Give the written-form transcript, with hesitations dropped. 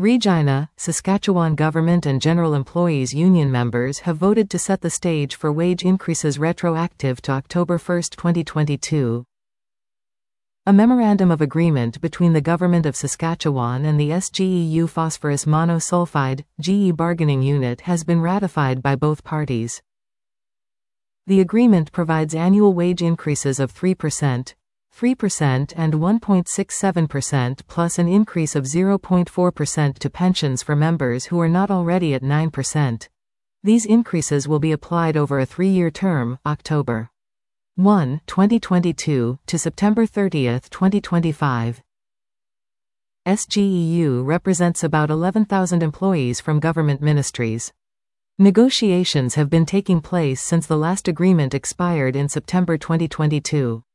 Regina, Saskatchewan Government and General Employees Union members have voted to set the stage for wage increases retroactive to October 1, 2022. A memorandum of agreement between the Government of Saskatchewan and the SGEU Phosphorus Monosulfide, GE bargaining unit has been ratified by both parties. The agreement provides annual wage increases of 3%, 3% and 1.67% plus an increase of 0.4% to pensions for members who are not already at 9%. These increases will be applied over a 3-year term, October 1, 2022, to September 30, 2025. SGEU represents about 11,000 employees from government ministries. Negotiations have been taking place since the last agreement expired in September 2022.